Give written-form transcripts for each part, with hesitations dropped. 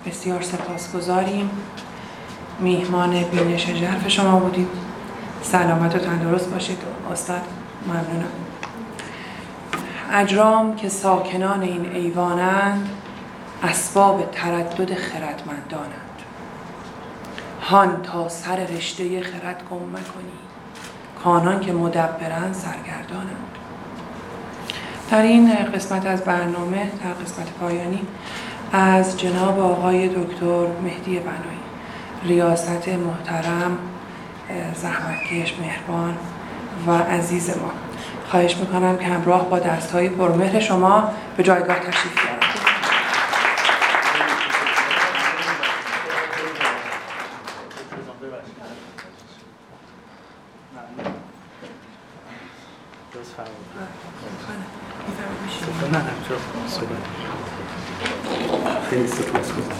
بسیار سپاسگزاریم. میهمان بینش ژرف شما بودید. سلامت و تندرست باشید استاد. ممنونم. اجرام که ساکنان این ایوانند، اسباب تردد خردمندانند. هان تا سر رشته خرد گم مکنی، کانان که مدبرند سرگردانند. در این قسمت از برنامه، در قسمت پایانی، از جناب آقای دکتر مهدی بنایی، ریاست محترم، زحمتکش، مهربان و عزیز ما، خواهش میکنم که همراه با دستهای پرمهر شما به جایگاه تشریف بیارند. خیلی سپاسگزارم.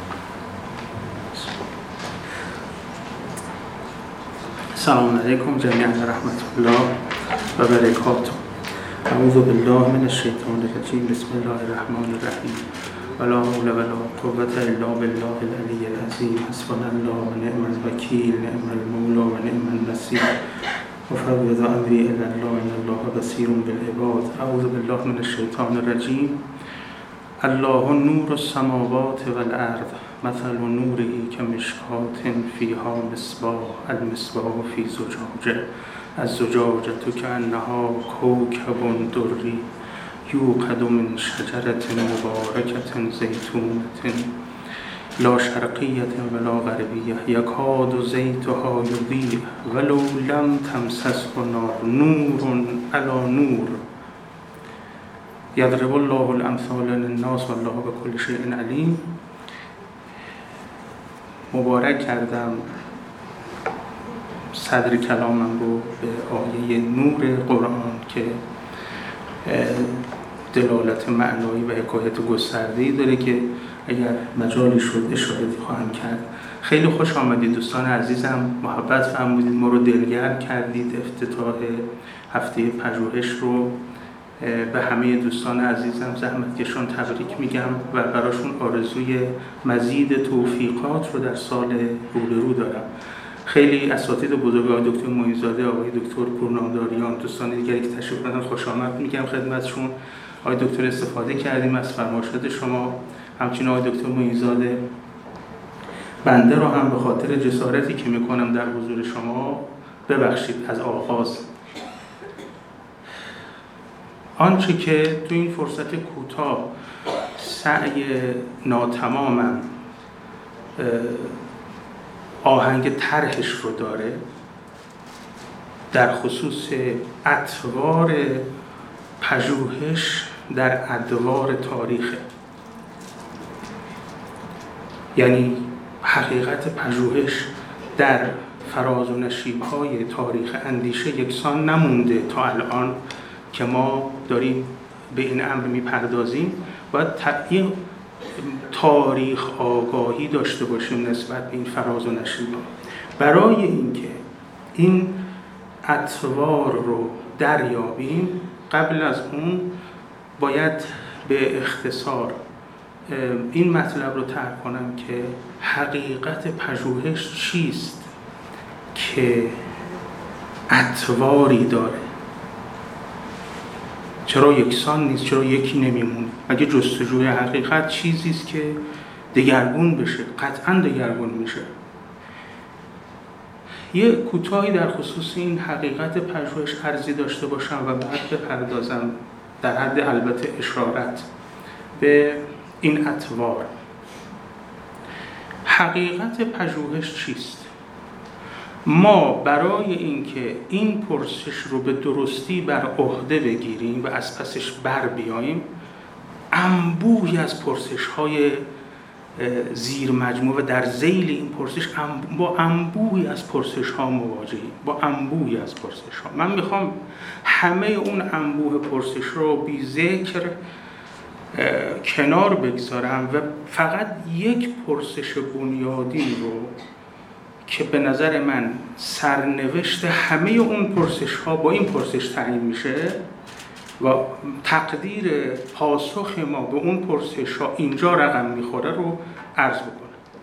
سلام علیکم جمیعا و رحمت الله و برکاته. اعوذ بالله من الشیطان الرجیم. بسم الله الرحمن الرحیم. ولا حول ولا قوة الا بالله العلی العظیم. حسبنا الله و نعم الوکیل، نعم المولا و نعم النصیر. وفوض امری الی الله ان الله بصیر بالعباد. اعوذ بالله من الشیطان الرجیم. الله نور السماوات والارض، مثل نوره کمشکاة فیها مصباح، المصباح فی زجاجه، الزجاجة کأنها کوکب دری یوقد من شجرة مبارکة زیتونة لا شرقیة ولا غربیة یکاد زیتها یضیء ولو لم تمسسه نار، نور علی نور. یضرب الله الامثال للناس والله بكل شیء علیم. مبارک کردم صدر کلامم رو به آیه نور قرآن که دلالت معنایی و حکایت گسترده‌ای داره که اگر مجالی شد اشاره‌ای خواهم کرد. خیلی خوش آمدید دوستان عزیزم، محبت فرمودید، ما رو دلگرم کردید. افتتاح هفته پژوهش رو به همه دوستان عزیزم زحمتکشان تبریک میگم و براشون آرزوی مزید توفیقات رو در سال رو دارم. خیلی اساتید بزرگ، آقای دکتر معین‌زاده، آقای دکتر پورنامداریان، دوستان دیگری که تشریف بردن خوش آمد میگم خدمتشون. آقای دکتر استفاده کردیم از فرمایشات شما، همچنین آقای دکتر معین‌زاده. بنده رو هم به خاطر جسارتی که میکنم در حضور شما ببخشید از آغاز. آنچه که تو این فرصت کوتاه سعی ناتمامم آهنگ طرحش رو داره در خصوص اطوار پژوهش در ادوار تاریخه. یعنی حقیقت پژوهش در فراز و نشیب‌های تاریخ اندیشه یکسان نمونده تا الان که ما داریم به این امر میپردازیم. باید این تاریخ آگاهی داشته باشیم نسبت به این فراز و نشیب‌ها. برای اینکه این اطوار رو دریابیم، قبل از اون باید به اختصار این مطلب رو طرح کنم که حقیقت پژوهش چیست که اطواری داره. چرا یکسان نیست؟ چرا یکی نمیمونه؟ اگه جستجوی حقیقت چیزی است که دگرگون بشه، قطعاً دگرگون میشه. یه کوتاهی در خصوص این حقیقت پژوهش عرضی داشته باشم و بعد بپردازم در حد البته اشارت به این اطوار. حقیقت پژوهش چیست؟ ما برای اینکه این پرسش رو به درستی بر عهده بگیریم و از پسش بر بیاییم، انبوهی از پرسش‌های زیر مجموعه و در ذیل این پرسش با انبوهی از پرسش‌ها مواجهیم، با انبوهی از پرسش‌ها. من میخوام همه اون انبوه پرسش رو بی ذکر کنار بگذارم و فقط یک پرسش بنیادی رو که به نظر من سرنوشت همه اون پرسش‌ها با این پرسش تعیین میشه و تقدیر پاسخ ما به اون پرسش ها اینجا رقم میخوره رو عرض بکنم.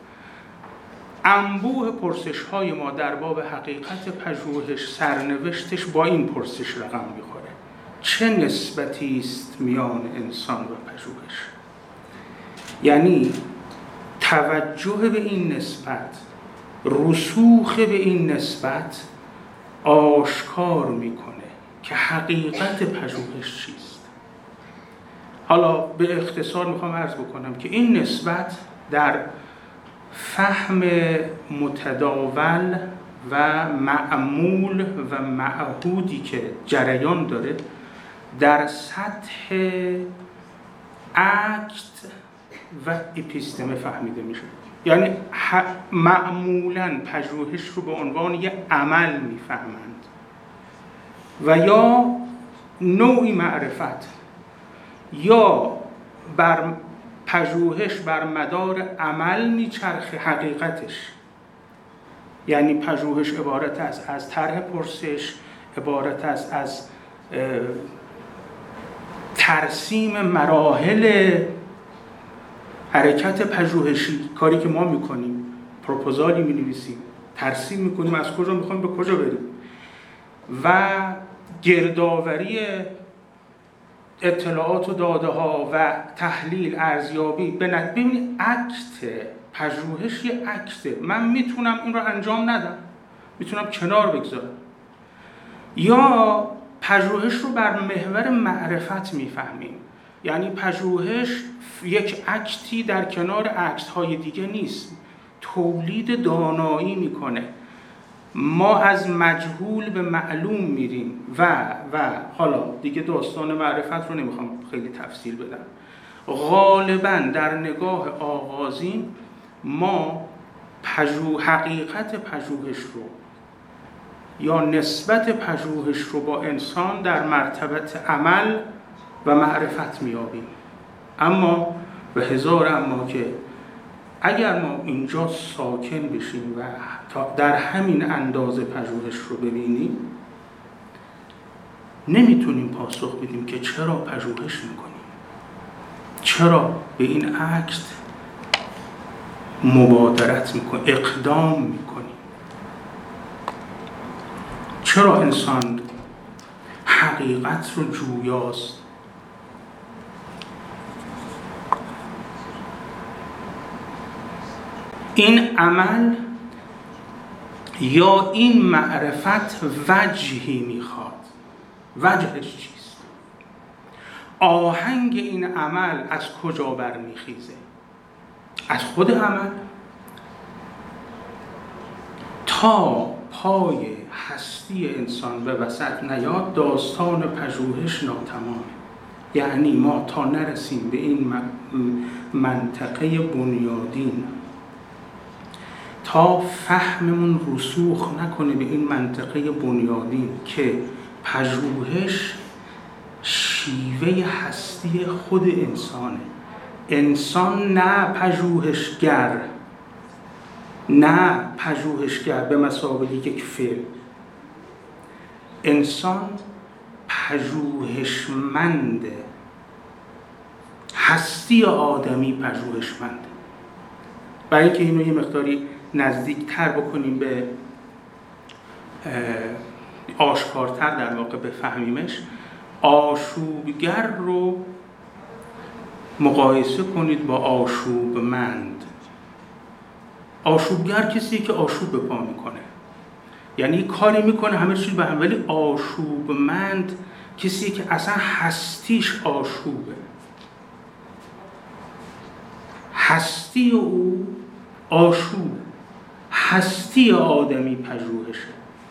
انبوه پرسش های ما در باب حقیقت پژوهش سرنوشتش با این پرسش رقم میخوره: چه نسبتی است میان انسان و پژوهش؟ یعنی توجه به این نسبت، رسوخ به این نسبت آشکار میکنه که حقیقت پژوهش چیست. حالا به اختصار میخوام عرض بکنم که این نسبت در فهم متداول و معمول و معهودی که جریان داره در سطح اکت و اپیستمه فهمیده میشه. یعنی معمولاً پژوهش رو به عنوان یک عمل میفهمند و یا نوعی معرفت، یا بر پژوهش بر مدار عمل میچرخه حقیقتش. یعنی پژوهش عبارت است از طرح پرسش، عبارت است از ترسیم مراحل حرکت پژوهشی، کاری که ما میکنیم، پروپوزالی مینویسیم، ترسیم میکنیم از کجا میخوایم به کجا بریم، و گردآوری اطلاعات و داده ها و تحلیل، ارزیابی. ببینید اکت پژوهش یه اکته. من میتونم این رو انجام ندم، میتونم کنار بگذارم، یا پژوهش رو بر محور معرفت میفهمیم. یعنی پژوهش یک اکتی در کنار اکت‌های دیگه نیست، تولید دانایی میکنه. ما از مجهول به معلوم میریم و حالا دیگه داستان معرفت رو نمیخوام خیلی تفصیل بدم. غالباً در نگاه آغازین ما حقیقت پژوهش رو یا نسبت پژوهش رو با انسان در مرتبت عمل و معرفت میابیم. اما به هزار اما که اگر ما اینجا ساکن بشیم و در همین اندازه پژوهش رو ببینیم، نمیتونیم پاسخ بدیم که چرا پژوهش میکنیم، چرا به این اکت مبادرت میکنیم، اقدام میکنیم، چرا انسان حقیقت رو جویاست. این عمل یا این معرفت وجهی میخواد. وجهش چیست؟ آهنگ این عمل از کجا برمیخیزه؟ از خود عمل تا پای هستی انسان به وسط نیاد داستان پژوهش ناتمامه. یعنی ما تا نرسیم به این منطقه بنیادین، تا فهممون رسوخ نکنه به این منطقه بنیادین که پژوهش شیوه هستی خود انسانه. انسان نه پژوهشگر به مثابه یک فعل. انسان پژوهشمنده. هستی آدمی پژوهشمنده. برای اینکه اینو یه مقداری نزدیکتر بکنیم به آشکارتر در واقع بفهمیمش، آشوبگر رو مقایسه کنید با آشوبمند. آشوبگر کسیه که آشوب به پا میکنه، یعنی کاری میکنه همه چیز به هم، ولی آشوبمند کسیه که اصلا هستیش آشوبه. هستی او آشوب، هستی آدمی پژوهشه.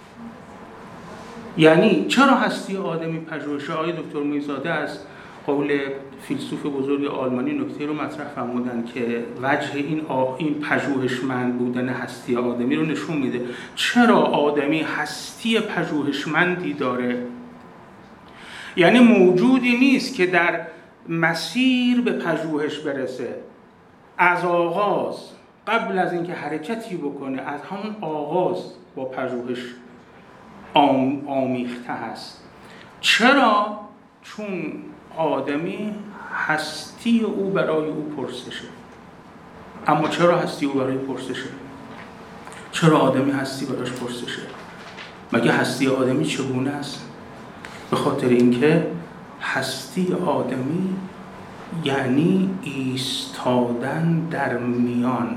یعنی چرا هستی آدمی پژوهشه؟ آقای دکتر مویزاده از قول فیلسوف بزرگ آلمانی نکته رو مطرح فرمودن که وجه این پژوهشمند بودن هستی آدمی رو نشون میده. چرا آدمی هستی پژوهشمندی داره؟ یعنی موجودی نیست که در مسیر به پژوهش برسه از آغاز، قبل از اینکه حرکتی بکنه، از همون آغاز با پژوهش آمیخته هست. چرا؟ چون آدمی هستی او برای او پرسشه. اما چرا هستی او برای پرسشه؟ چرا آدمی هستی براش پرسشه؟ مگه هستی آدمی چگونه است؟ به خاطر اینکه هستی آدمی یعنی ایستادن در میان.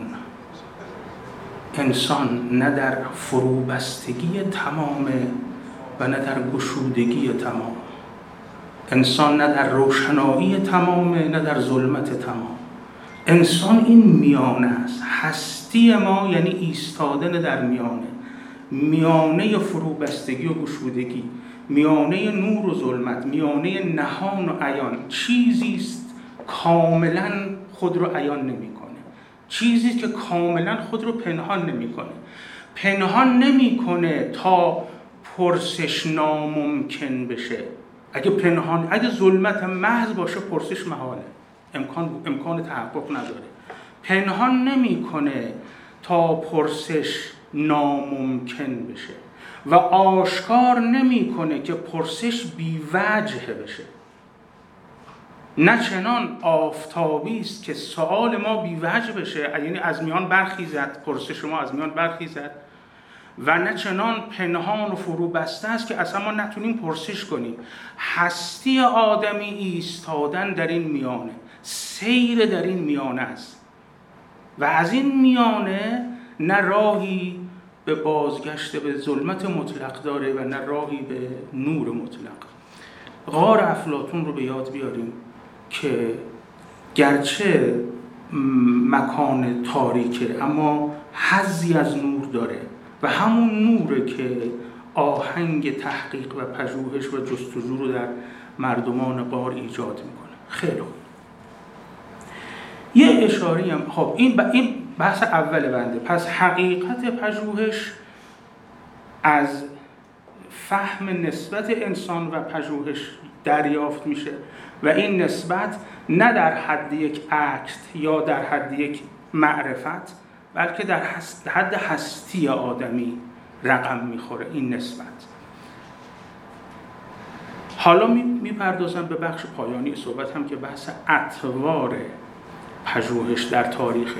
انسان نه در فروبستگی تمامه و نه در گشودگی تمام. انسان نه در روشنایی تمامه نه در ظلمت تمام. انسان این میانه است. هستی ما یعنی ایستادن در میانه، میانه فروبستگی و گشودگی، میانه نور و ظلمت، میانه نهان و عیان. چیزی است کاملا خود رو عیان نمی‌کنه، چیزی که کاملا خود رو پنهان نمی‌کنه. پنهان نمی‌کنه تا پرسش ناممکن بشه. اگه ظلمت محض باشه پرسش محاله، امکان تحقق نداره. پنهان نمی‌کنه تا پرسش ناممکن بشه و آشکار نمی‌کنه که پرسش بی‌وجه بشه. نه چنان آفتابی است که سوال ما بی‌وجه بشه، یعنی از میان برخیزد، پرسش ما از میان برخیزد، و نه چنان پنهان و فرو بسته است که اصلا ما نتونیم پرسش کنیم. هستی آدمی ایستادن در این میانه، سیر در این میانه است و از این میانه نه راهی به بازگشت به ظلمت مطلق داره و نه راهی به نور مطلق. غار افلاطون رو به یاد بیاریم که گرچه مکان تاریکه اما حظی از نور داره و همون نوره که آهنگ تحقیق و پژوهش و جستجو رو در مردمان غار ایجاد میکنه. خیلی خوب. یه اشاره هم خب این بحث اول بنده. پس حقیقت پژوهش از فهم نسبت انسان و پژوهش دریافت میشه و این نسبت نه در حد یک اکت یا در حد یک معرفت، بلکه در حد هستی آدمی رقم میخوره این نسبت. حالا میپردازم به بخش پایانی صحبت هم که بحث اطوار پژوهش در تاریخه.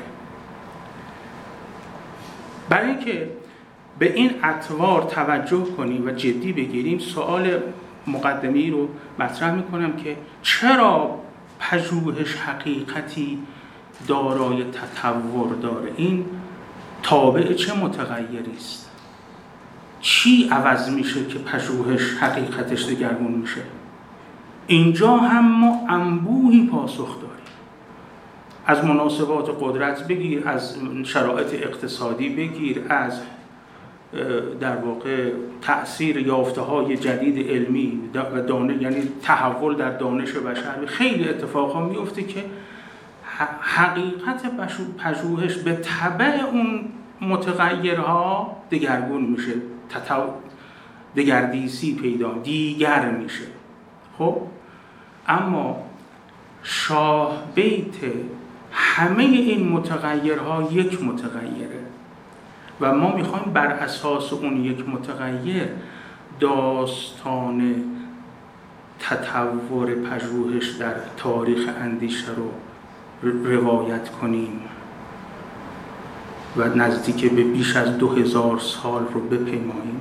برای اینکه به این اطوار توجه کنیم و جدی بگیریم، سوال مقدمه‌ای رو مطرح میکنم که چرا پژوهش حقیقتی دارای تطور داره؟ این تابع چه متغیری است؟ چی عوض میشه که پژوهش حقیقتش دگرگون میشه؟ اینجا هم ما انبوهی پاسخ داریم. از مناسبات قدرت بگیر، از شرایط اقتصادی بگیر، از در واقع تأثیر یافته‌های جدید علمی و دانش، یعنی تحول در دانش بشر. خیلی اتفاقا میفته که حقیقت پژوهش به تبع اون متغیرها دگرگون میشه، دگردیسی دیگر میشه. خب اما شاه بیت همه این متغیرها یک متغیره و ما میخوایم بر اساس اون یک متغیر داستان تطور پژوهش در تاریخ اندیشه رو روایت کنیم و نزدیک به بیش از 2000 سال رو بپیماییم.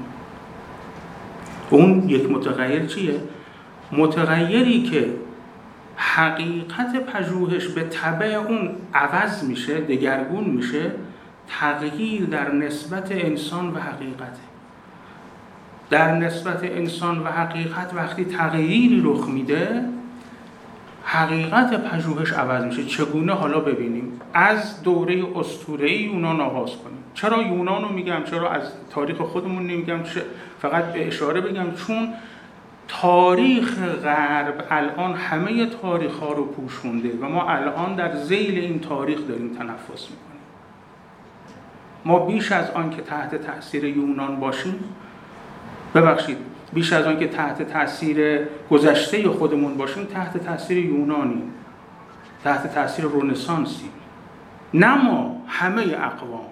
اون یک متغیر چیه؟ متغیری که حقیقت پژوهش به تبع اون عوض میشه، دگرگون میشه، تغییر در نسبت انسان و حقیقت. در نسبت انسان و حقیقت وقتی تغییری رخ میده، حقیقت پژوهش عوض میشه. چگونه؟ حالا ببینیم. از دوره اسطوره‌ای یونان آغاز کنیم. چرا یونان رو میگم؟ چرا از تاریخ خودمون نمیگم؟ فقط به اشاره بگم چون تاریخ غرب الان همه تاریخ ها رو پوشونده و ما الان در ذیل این تاریخ داریم تنفس میکنیم. ما بیش از آن که تحت تأثیر یونان باشیم، بیش از آن که تحت تأثیر گذشته خودمون باشیم، تحت تأثیر یونانیم، تحت تأثیر رنسانسیم. نه ما، همه اقوام.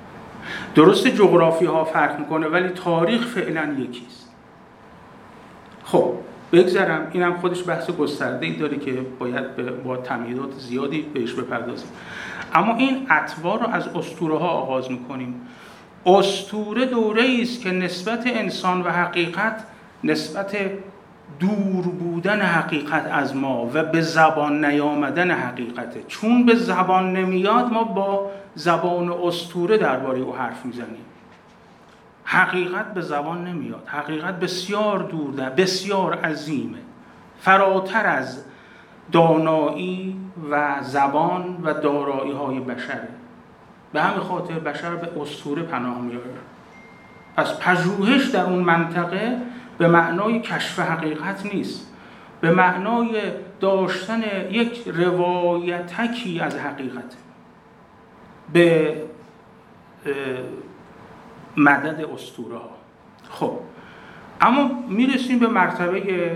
درسته جغرافی ها فرق میکنه ولی تاریخ فعلا یکیست. خب بگذرم، اینم خودش بحث گسترده‌ای داره که باید با تمهیدات زیادی بهش بپردازیم. اما این اطوار رو از اسطوره‌ها آغاز می‌کنیم. اسطوره دوره‌ای است که نسبت انسان و حقیقت، نسبت دور بودن حقیقت از ما و به زبان نیامدن حقیقته. چون به زبان نمیاد ما با زبان اسطوره درباره او حرف میزنیم. حقیقت به زبان نمیاد. حقیقت بسیار دوره، بسیار عظیمه، فراتر از دانایی و زبان و دارایی‌های بشره. به همین خاطر بشر به اسطوره پناه میبره. پس پژوهش در اون منطقه به معنای کشف حقیقت نیست، به معنای داشتن یک روایتکی از حقیقت به مدد اسطوره ها. خب اما میرسیم به مرتبه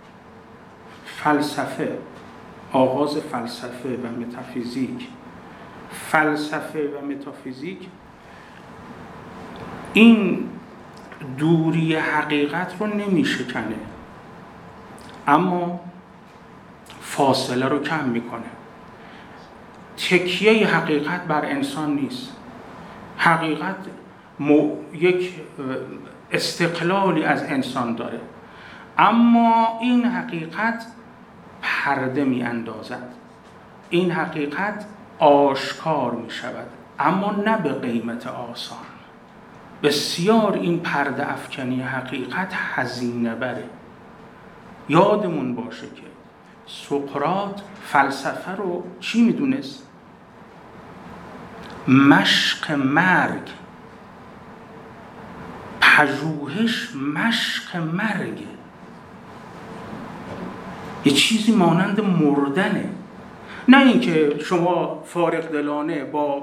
فلسفه، آغاز فلسفه و متافیزیک. فلسفه و متافیزیک این دوری حقیقت رو نمیشکنه، اما فاصله رو کم میکنه. تکیه حقیقت بر انسان نیست. حقیقت یک استقلالی از انسان داره، اما این حقیقت پرده می اندازد. این حقیقت آشکار می شود، اما نه به قیمت آسان. بسیار این پرده افکنی حقیقت هزینه بره. یادمون باشه که سقراط فلسفه رو چی می دونست؟ مشق مرگ. پژوهش مشق مرگه، یه چیزی مانند مردنه. نه اینکه شما فارغ دلانه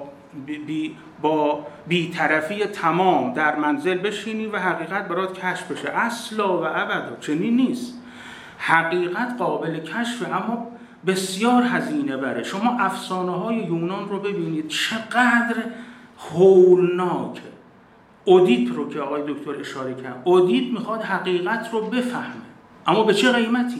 با بی‌طرفی تمام در منزل بشینی و حقیقت برات کشف بشه. اصلا و ابدا چنین نیست. حقیقت قابل کشف، اما بسیار هزینه بره. شما افسانه‌های یونان رو ببینید چقدر هولناکه. اودیپ رو که آقای دکتر اشاره کرد، اودیپ میخواد حقیقت رو بفهمه، اما به چه قیمتی؟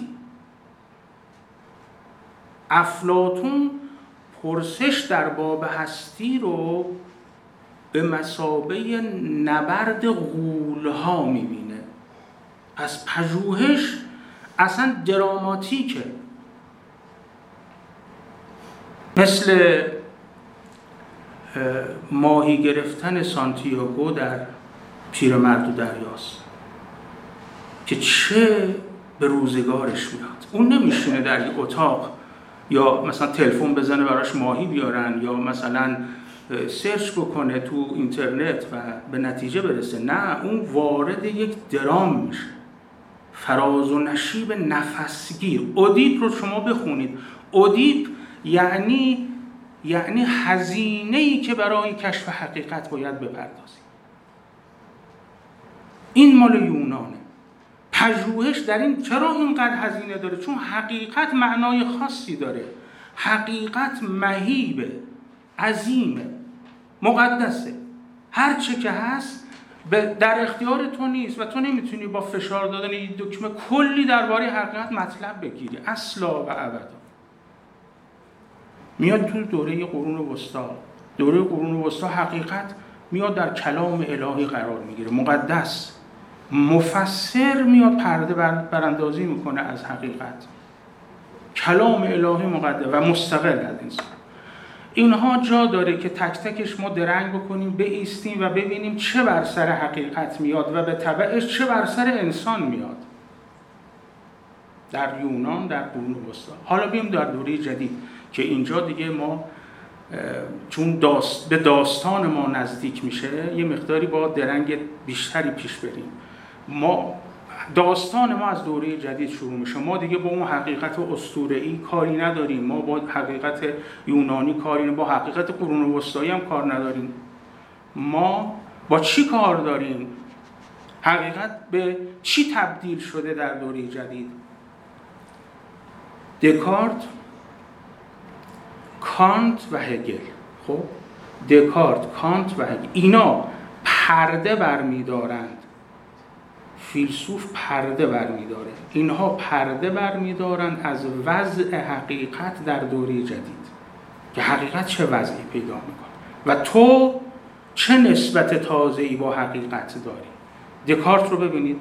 افلاطون پرسش در باب هستی رو به مثابه نبرد غول‌ها میبینه. پس پژوهش اصلا دراماتیکه، مثل ماهی گرفتن سانتیاگو در پیرمرد و دریاست که چه به روزگارش میاد. اون نمیشونه در یک اتاق یا مثلا تلفن بزنه براش ماهی بیارن یا مثلا سرچ بکنه تو اینترنت و به نتیجه برسه. نه، اون وارد یک درام میشه، فراز و نشیب نفسگیر. اودیپ رو شما بخونید. اودیپ یعنی هزینه‌ای که برای کشف حقیقت باید بپردازیم. این مال یونانه. پژوهش در این چرا اینقدر هزینه داره؟ چون حقیقت معنای خاصی داره. حقیقت مهیبه، عظیمه، مقدسه. هر چه که هست در اختیار تو نیست و تو نمیتونی با فشار دادن یک دکمه کلی درباره حقیقت مطلب بگیری، اصلا و ابدا. میاد تو دوره قرون وسطا. دوره قرون وسطا حقیقت میاد در کلام الهی قرار میگیره، مقدس، مفسر میاد پرده براندازی میکنه از حقیقت. کلام الهی مقدس و مستقل از انسان. اینها جا داره که تک تکش ما درنگ بکنیم، بایستیم و ببینیم چه بر سر حقیقت میاد و به تبعش چه بر سر انسان میاد. در یونان در قرون وسطا. حالا بیم در دوره جدید که اینجا دیگه ما چون به داستان ما نزدیک میشه یه مقداری با درنگ بیشتری پیش بریم. داستان ما از دوره جدید شروع میشه. ما دیگه با اون حقیقت اسطوره‌ای کاری نداریم. ما با حقیقت یونانی کاری نداریم، با حقیقت قرون وسطایی هم کار نداریم. ما با چی کار داریم؟ حقیقت به چی تبدیل شده در دوره جدید؟ دکارت، کانت و هگل. خب دکارت، کانت و هگل اینا پرده برمی‌دارند. فیلسوف پرده برمی‌داره. اینها پرده برمی‌دارن از وضع حقیقت در دوره جدید، که حقیقت چه وضعی پیدا می‌کنه و تو چه نسبت تازه‌ای با حقیقت داری. دکارت رو ببینید،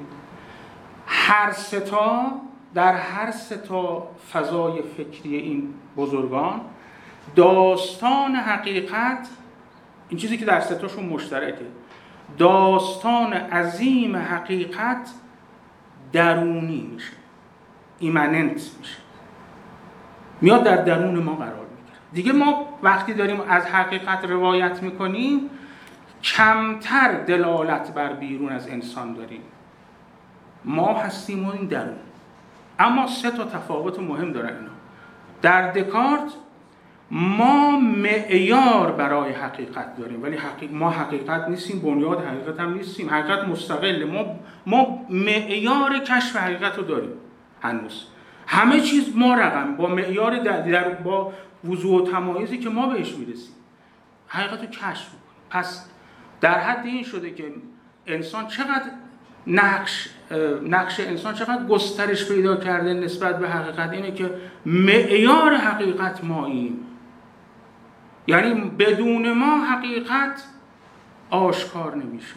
در هر سه تا فضای فکری این بزرگان داستان حقیقت، این چیزی که در سه تاشون مشترکه، داستان عظیم حقیقت درونی میشه، ایمننت میشه، میاد در درون ما قرار میگیره. دیگه ما وقتی داریم از حقیقت روایت میکنیم کمتر دلالت بر بیرون از انسان داریم، ما هستیم و این درون. اما سه تا تفاوت مهم دارن اینا. در دکارت ما معیار برای حقیقت داریم، ولی ما حقیقت نیستیم، بنیاد حقیقت هم نیستیم، حقیقت مستقله. ما معیار کشف حقیقت رو داریم هنوز. همه چیز ما رقم با معیار با وضوح و تمایزی که ما بهش میرسیم حقیقت رو کشف میکنیم. پس در حد این شده که انسان چقدر نقش انسان چقدر گسترش پیدا کرده نسبت به حقیقت، اینه که معیار حقیقت ماییم. یعنی بدون ما حقیقت آشکار نمیشه.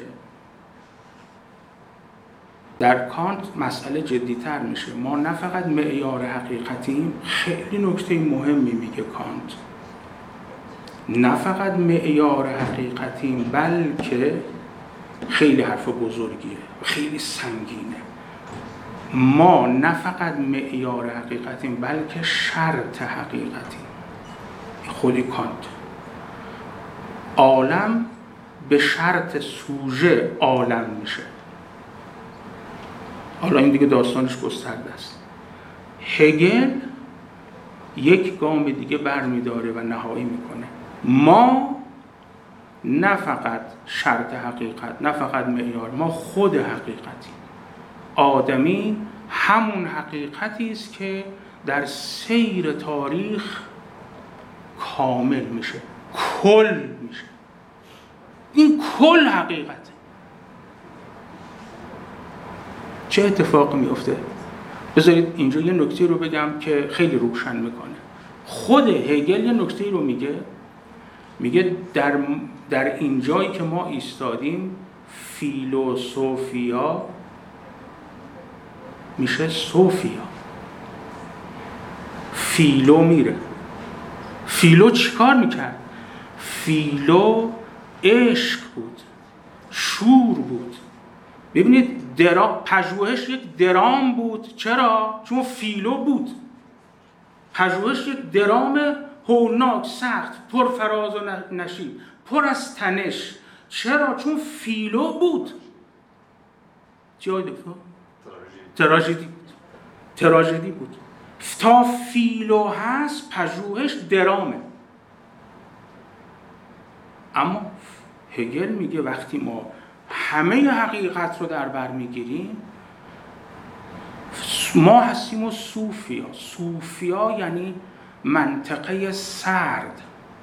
در کانت مسئله جدی‌تر میشه. ما نه فقط معیار حقیقتیم، خیلی نکته مهمی میگه کانت، نه فقط معیار حقیقتیم بلکه خیلی حرف بزرگیه، خیلی سنگینه. ما نه فقط معیار حقیقتیم بلکه شرط حقیقتیم. خودی کانت. عالم به شرط سوژه عالم میشه. حالا این دیگه داستانش گسترده است. هگل یک گام دیگه برمیداره و نهایی میکنه. ما نه فقط شرط حقیقت، نه فقط معیار، ما خود حقیقتیم. آدمی همون حقیقتی است که در سیر تاریخ کامل میشه، کل میشه. این کل حقیقته. چه اتفاقی میفته؟ بذارید اینجا یه نکته رو بگم که خیلی روشن میکنه. خود هگل یه نکته رو میگه در این جایی که ما ایستادیم فیلوسوفیا میشه صوفیا. فیلو میره. فیلو چیکار میکرد؟ فیلو عشق بود، شور بود. ببینید پژوهش یک درام بود. چرا؟ چون فیلو بود. پژوهش یک درام هولناک، سخت، پر فراز و نشیب، پر از تنش. چرا؟ چون فیلو بود. چی دکتر؟ تراژدی بود. تا فیلو هست پژوهش درامه. اما هگل میگه وقتی ما همه حقیقت رو در بر میگیریم ما هستیم و صوفیا یعنی منطقه سرد.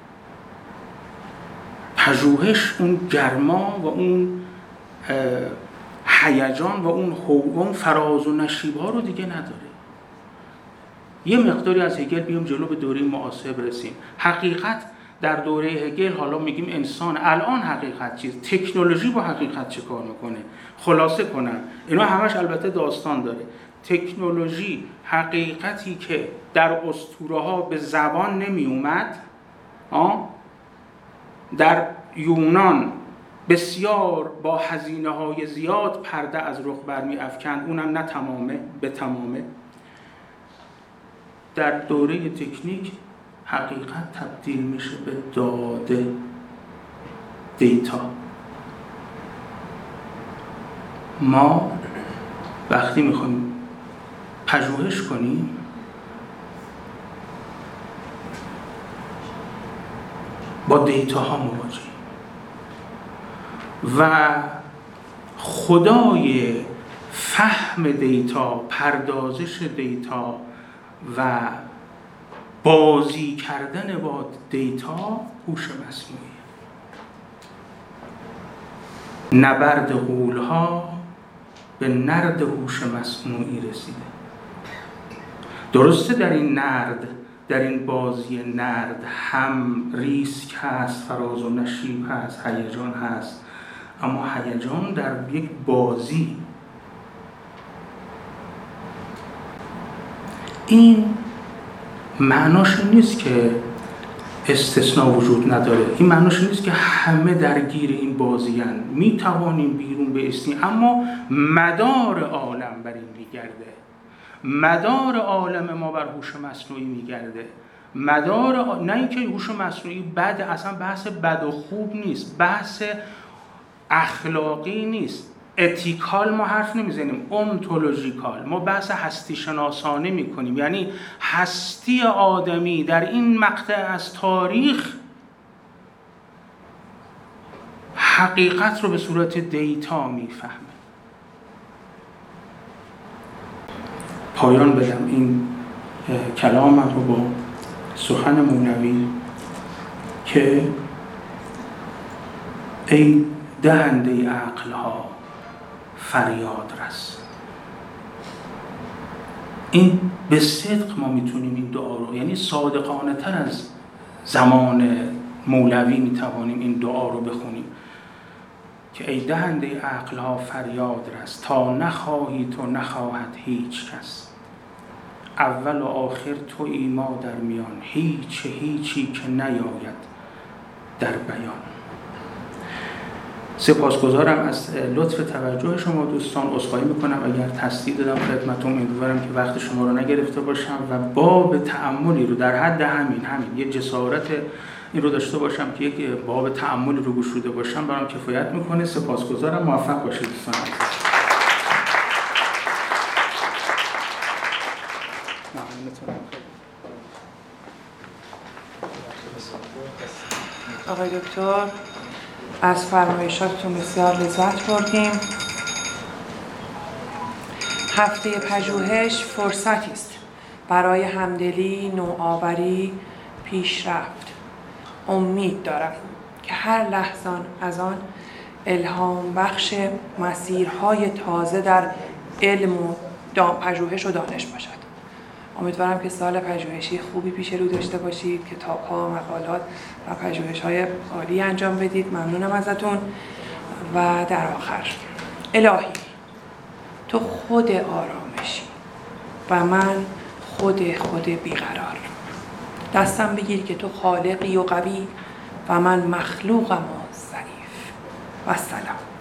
پژوهش اون گرما و اون هیجان و اون فراز و نشیب ها رو دیگه نداره. یه مقداری از هگل بیام جلو به دوره معاصر برسیم. حقیقت در دوره هگل، حالا میگیم انسان، الان حقیقت چیست؟ تکنولوژی با حقیقت چه کار میکنه؟ خلاصه کنم اینا همش البته داستان داره. تکنولوژی حقیقتی که در اسطوره ها به زبان نمی اومد، در یونان بسیار با هزینه های زیاد پرده از رخ برمی افکند، اونم نه تمامه به تمامه. در دوره تکنیک حقیقت تبدیل میشه به داده، دیتا. ما وقتی میخوایم پژوهش کنیم با دیتاها مواجهیم و خدای فهم دیتا، پردازش دیتا و بازی کردن با دیتا هوش مصنوعی. نبرد غول‌ها به نرد هوش مصنوعی رسیده. درسته در این نرد، در این بازی نرد هم ریسک هست، فراز و نشیب هست، هیجان هست، اما هیجان در یک بازی. این معناش نیست که استثناء وجود نداره، این معناش نیست که همه درگیر این بازی هن. می توانیم بیرون بایستیم، اما مدار عالم بر این میگرده. مدار عالم ما بر هوش مصنوعی میگرده. نه اینکه هوش مصنوعی بد، اصلا بحث بد و خوب نیست، بحث اخلاقی نیست، اتیکال ما حرف نمیزنیم، اونتولوژیکال ما بحث هستی شناسانه میکنیم. یعنی هستی آدمی در این مقطع از تاریخ حقیقت رو به صورت دیتا میفهمه. پایان بدم این کلامم رو با سخن مولوی که ای دهنده عقلها فریاد رس. این به صدق ما میتونیم این دعا رو، یعنی صادقانه تر از زمان مولوی میتوانیم این دعا رو بخونیم که ای دهنده عقلها فریاد رس، تا نخواهی تو نخواهد هیچ کس. اول و آخر تویی ما در میان، هیچی که نیاید در بیان. سپاسگزارم از لطف توجه شما دوستان. عذرخواهی میکنم اگر تصدیق دادم خدمتتون. امیدوارم که وقت شما رو نگرفته باشم و باب تأملی رو در حد همین یه جسارت این رو داشته باشم که یک باب تأملی رو گشوده باشم برام کفایت میکنه. سپاسگزارم. موفق باشید دوستان. آقای دکتر، از فرمایشاتتون بسیار لذت بردیم. هفته پژوهش فرصتی است برای همدلی، نوآوری، پیشرفت. امید دارم که هر لحظه از آن الهام بخش مسیرهای تازه در علم و پژوهش و دانش باشد. امیدوارم که سال پژوهشی خوبی پیش رو داشته باشید، کتاب‌ها، مقالات و پژوهش‌های عالی انجام بدید. ممنونم ازتون. و در آخر، الهی تو خود آرامشی و من خود بیقرار. دستم بگیر که تو خالقی و قوی و من مخلوقم و ضعیف. و السلام.